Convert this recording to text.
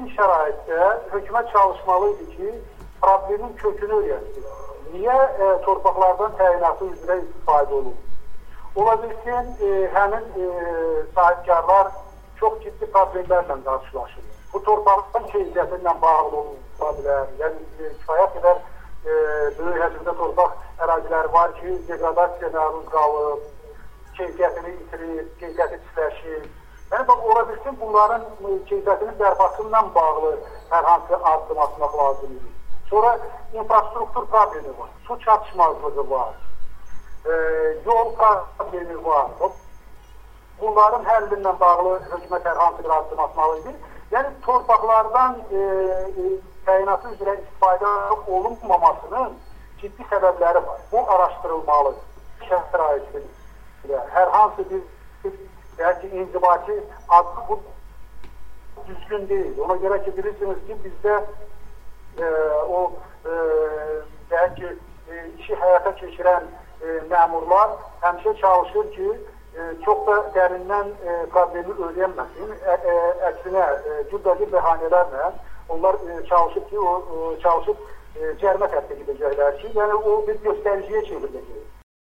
Həmin şəraitdə hökumət çalışmalıydı ki, problemin kökünü öyrənsin. Niyə torpaqlardan təyinatı üzrə istifadə olunur? Ola bilsin, həmin sahibkarlar çox ciddi problemlərlə qarşılaşır. Bu torpağın keyfiyyəti ilə bağlı ola bilər. Yəni, kifayət qədər böyük həcmdə torpaq əraziləri var ki, degradasiya məruz qalıb, keyfiyyətini itirir, keyfiyyəti pisləşir. Yəni, ola bilsin, bunların keyfiyyətinin bərpasından bağlı hər hansı addım atmaq lazımdır. Sonra infrastruktur problemi var, su çatışmazlığı var, yol problemi var. Bunların həllindən bağlı hökumət hər hansı bir addım atmalıdır. Yəni, torpaqlardan təyinatı üzrə istifadə olunmamasının ciddi səbəbləri var. Bu araşdırılmalıdır. Şəraitində hər hansı bir belki inzibati adı bu düzgün değil. Ona göre ki bilirsiniz ki bizde belki işi hayata geçiren memurlar həmişə çalışır ki çok da derinden problemi öğrenmesin. Əksinə cürbəcür bəhanələrlə onlar çalışır ki çalışıp cərimə tətbiq edəcəklər ki, yəni o bir göstəriciyə çevrilecek.